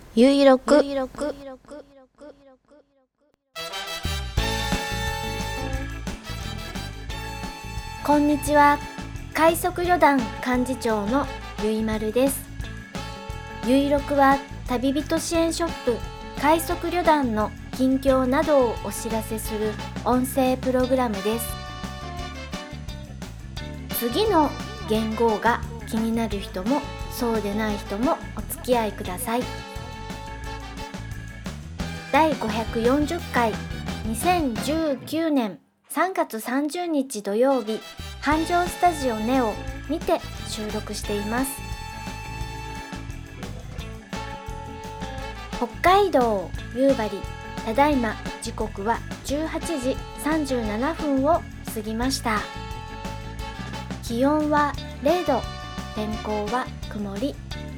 ゆいろくこんにちは。快速旅団幹事長のゆいまるです。ゆいろくは旅人支援ショップ快速旅団の近況などをお知らせする音声プログラムです。次の元号が気になる人もそうでない人もお付き合いください。第540回2019年3月30日土曜日、繁盛スタジオネオにて収録しています。北海道夕張、ただいま時刻は18時37分を過ぎました。気温は0度、天候は曇り。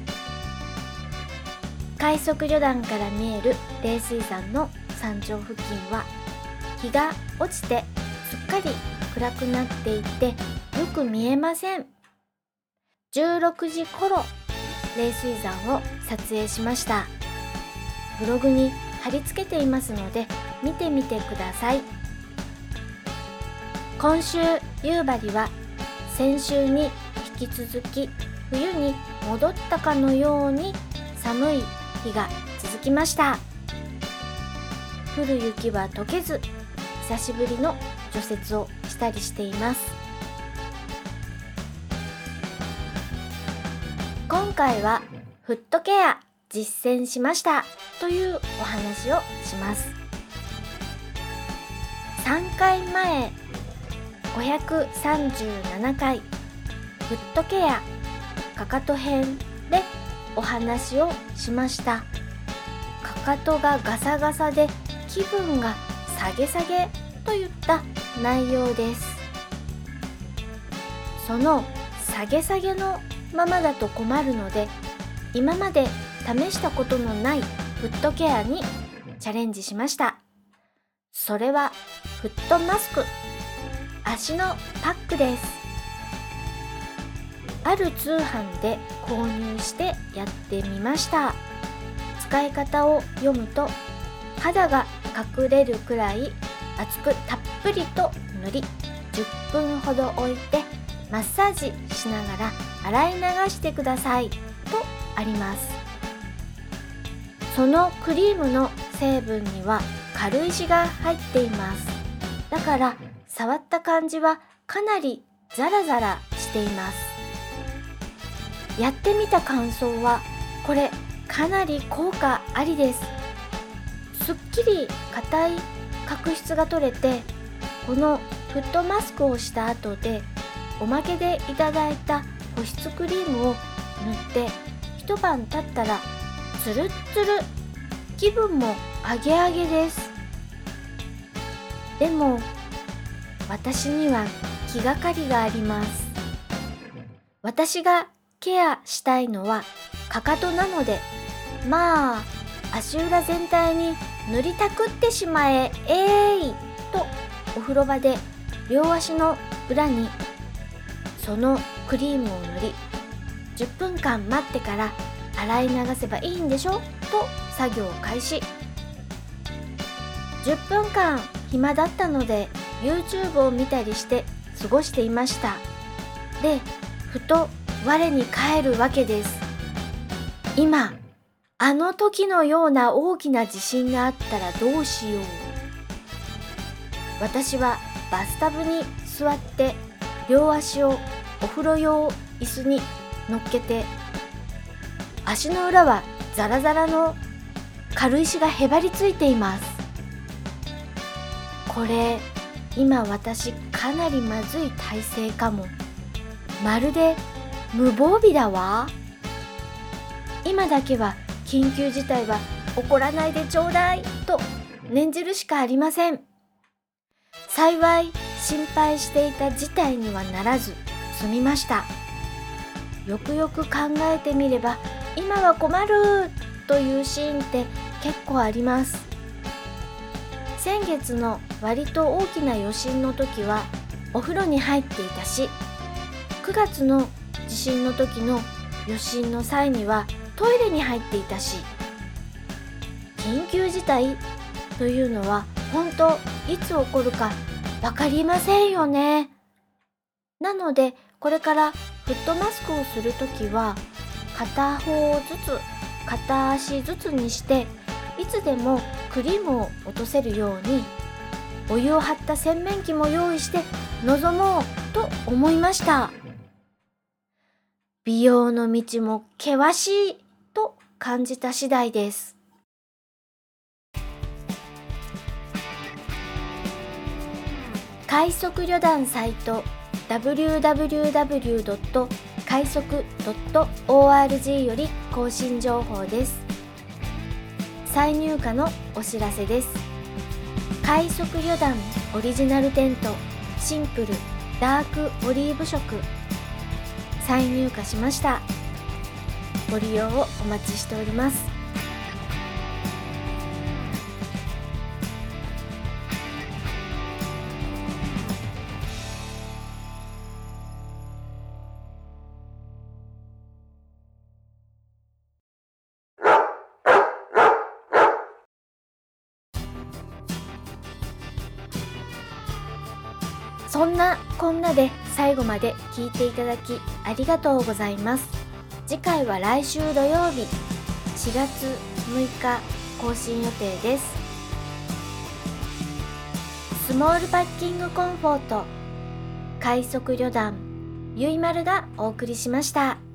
快速旅団から見える冷水山の山頂付近は日が落ちてすっかり暗くなっていてよく見えません。16時頃冷水山を撮影しました。ブログに貼り付けていますので見てみてください。今週夕張は先週に引き続き冬に戻ったかのように寒い日が続きました。降る雪は溶けず久しぶりの除雪をしたりしています。今回はフットケア実践しましたというお話をします。3回前537回フットケアかかと編でお話をしました。かかとがガサガサで気分が下げ下げといった内容です。その下げ下げのままだと困るので、今まで試したことのないフットケアにチャレンジしました。それはフットマスク、足のパックです。ある通販で購入してやってみました。使い方を読むと、肌が隠れるくらい厚くたっぷりと塗り、10分ほど置いてマッサージしながら洗い流してくださいとあります。そのクリームの成分には軽石が入っています。だから触った感じはかなりザラザラしています。やってみた感想は、これかなり効果ありです。すっきり硬い角質が取れて、このフットマスクをした後でおまけでいただいた保湿クリームを塗って一晩経ったらツルッツル、気分もアゲアゲです。でも私には気がかりがあります。私がケアしたいのはかかとなので、まあ足裏全体に塗りたくってしまえとお風呂場で両足の裏にそのクリームを塗り、10分間待ってから洗い流せばいいんでしょと作業開始。10分間暇だったので YouTube を見たりして過ごしていました。で、ふと我に返るわけです。今あの時のような大きな地震があったらどうしよう。私はバスタブに座って両足をお風呂用椅子に乗っけて、足の裏はザラザラの軽石がへばりついています。これ今私かなりまずい体勢かも。まるで無防備だわ。今だけは緊急事態は起こらないでちょうだいと念じるしかありません。幸い心配していた事態にはならず済みました。よくよく考えてみれば、今は困るというシーンって結構あります。先月の割と大きな余震の時はお風呂に入っていたし、9月の地震の時の余震の際にはトイレに入っていたし、 緊急事態というのは本当いつ起こるかわかりませんよね。なのでこれからフットマスクをするときは片方ずつ片足ずつにしていつでもクリームを落とせるようにお湯を張った洗面器も用意して臨もうと思いました。美容の道も険しいと感じた次第です。快速旅団サイト www. 快速 .org より更新情報です。再入荷のお知らせです。快速旅団オリジナルテントシンプルダークオリーブ色再入荷しました。ご利用をお待ちしております。そんなこんなで最後まで聞いていただきありがとうございます。次回は来週土曜日4月6日更新予定です。スモールパッキングコンフォート快速旅団ゆいまるがお送りしました。